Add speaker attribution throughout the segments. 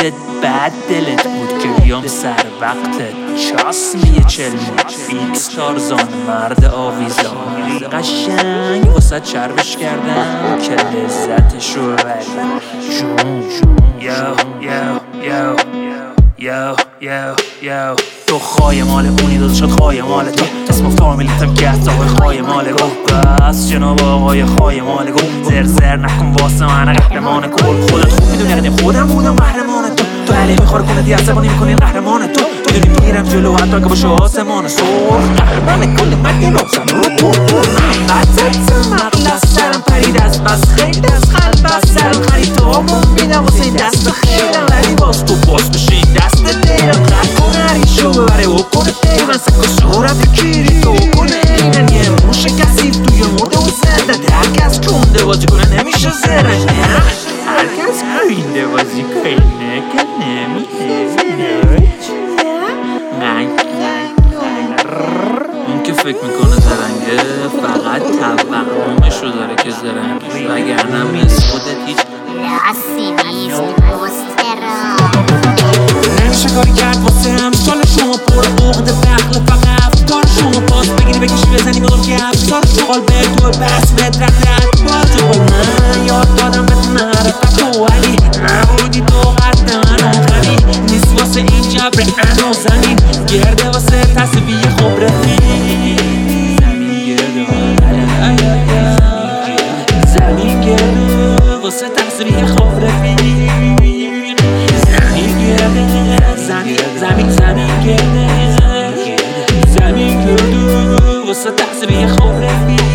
Speaker 1: خودت بد دلت بود که بیام سر وقتت چاسمیه چلمی فیکس تارزان مرد آویزان قشنگ واسه چربش کردم که لذتشو ببری جون یو تو خواهی مال اونی داده شد خواهی مال تو اسم و فامیلیتم گفت آقای خواهی مال گو بس جناب آقای خواهی مال گو زر نکن واسه من قهرمان کل خودت خوب میدونی قدیم خودم بودم قهرمان تو علی میخواره کنه دی عصبانی میکنی قهرمان تو میدونی میرم جلو حتی که باشه آسمان سرخ قهرمان کل مردی لبسم رو بدت مقل سرم پرید از بس خیلی از قلب از سرم خرید تو همون بیدم واسه دست خیرم ولی باز تو باز بشین دست دیرم خط کنه هریشو ببره و کنه دیگه من سکو صورت کیری تو کنه اینن یه موش کسیف توی مرده و زنده هرکس کنده بازی کنه نمیشه زرش هرکس کنده بازی کنه که نمیشه اون که فکر میکنه زرنگه فقط توهمشو داره که زرنگه وگرنه میز خودت هیچ
Speaker 2: لاسی نیست مسترا
Speaker 1: نمیشه کاری کرد واسه همسال شما پر عقده بخل فقط افکار شما پاس بگیری بکشی بزنی به که افکار شغال به تو بس مدرت باز با من یاد دادم به معرفت و ولی نبودی تو قد من اونقدی نیست واسه این جبر انو زمین گرده واسه تصویه خوب رفیق زمین گرده واسه تصویه خوب رفیق زمین گرده واسه تصویه خوب رفیق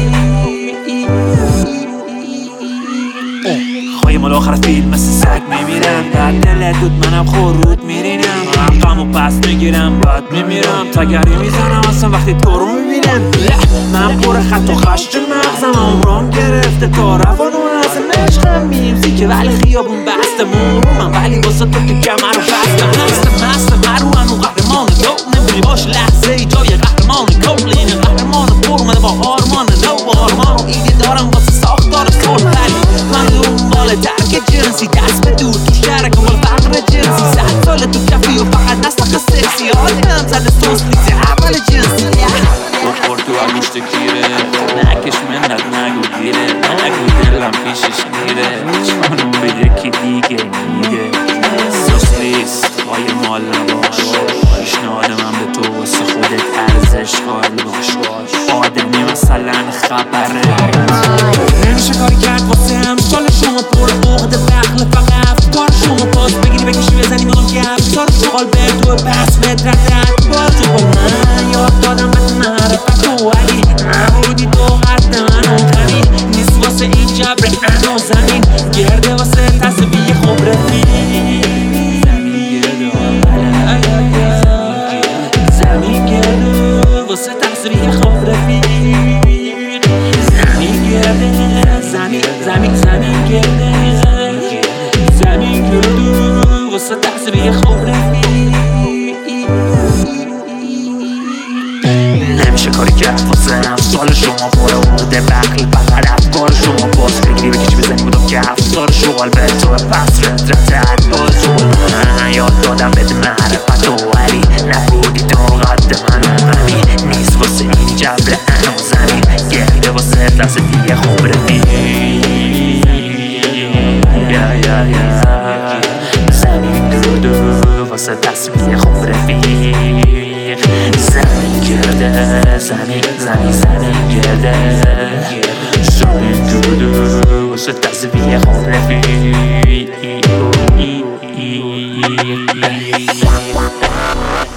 Speaker 1: مال آخر فیلم مثل سگ میمیرم در دل دود منم خورود میرینم غمو پس میگیرم بعد میمیرم تگری میزنم اصلا وقتی تو رو میبینم من پر خط و خشت مغزم عمرم گرفته تا روانو از عشقم میمسی که ولی خیابون بسته من ولی واسه تو که کمر رو بستم مست مروان و قهرمان دو نمیدونی باش لحظه ای جای قهرمان کل این قهرمان پر اومده با آرمان نو آرمان و ایده دارم واسه ساختار سر ولی من دنبال درک جنسی دست به دور تو شهر کمال فقر جنسی 100 سال تو کفی و فقط نسخ سکسی آدم زده سوس لیزه اول جنسی بخور تو عگوشت کیره نکش منت نگو گیره نگو دلم پیشش میره چانو به یکی دیگه میده سوس لیست های مال نباش پیشنهاد من به تو واسه خودت ارزش قائل باش آدمی مثلا خبره نمیشه کاری کرد واسه همسال شما پر عقده بخل فقط افکار شما پاس بگیری بکشی بزنی میگم که افکار شغال به تو بس مدرت باز با من یاد دادم به معرفت و ولی نبودی تو قد من اونقدی نیست واسه این جبر انو زمین گرده واسه تصویه خوب رفیق زمین گرده واسه تصویه خوب رفیق زمین گرده زمین گرده واسه تصویه خوب رفیق نمیشه کاری کرد واسه امثال شما پر عقده بخل فقط افکار شما باز بگیری بکشی بزنی بودم که افزار شغال به تو پس رد باز من یاد دادم بهت معرفت و ولی نبودی تو قد من اونقدی نیست واسه این جبر انو زمین گرده واسه دست دیگه خوب رفیق زمین گرده واسه تصویه خوب رفیق زمین گرده زمین گرده زمین گرده واسه تصویه خوب رفیق